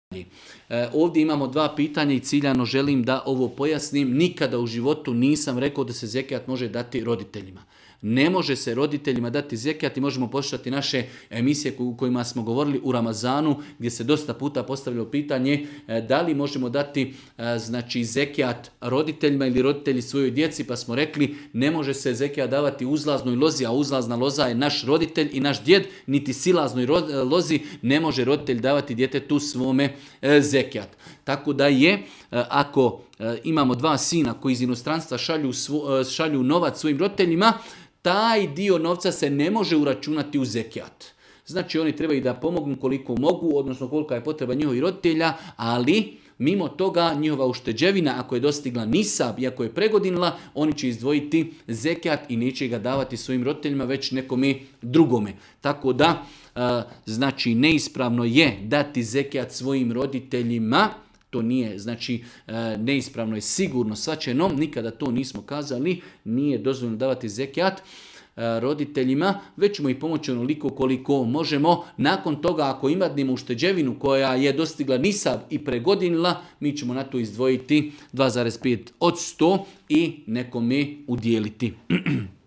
Ovdje imamo dva pitanja i ciljano želim da ovo pojasnim. Nikada u životu nisam rekao da se zekijat može dati roditeljima. Ne može se roditeljima dati zekijat i možemo poslušati naše emisije u kojima smo govorili u Ramazanu, gdje se dosta puta postavljalo pitanje da li možemo dati zekijat roditeljima ili roditelji svojoj djeci, pa smo rekli ne može se zekijat davati uzlaznoj lozi, a uzlazna loza je naš roditelj i naš djed, niti silaznoj lozi ne može roditelj davati djetetu svome zekijat. Tako da je, ako imamo dva sina koji iz inostranstva šalju novac svojim roditeljima, taj dio novca se ne može uračunati u zekijat. Znači oni trebaju da pomognu koliko mogu, odnosno kolika je potreba njihovih roditelja, ali mimo toga njihova ušteđevina, ako je dostigla nisab i ako je pregodinila, oni će izdvojiti zekijat i neće ga davati svojim roditeljima, već nekome drugome. Tako da, neispravno je dati zekijat svojim roditeljima. To nije, neispravno je sigurno svačeno, nikada to nismo kazali, nije dozvoljeno davati zekijat roditeljima, već ćemo ih pomoći onoliko koliko možemo. Nakon toga, ako imamo ušteđevinu koja je dostigla nisab i pregodinila, mi ćemo na to izdvojiti 2,5 od 100 i nekome udijeliti.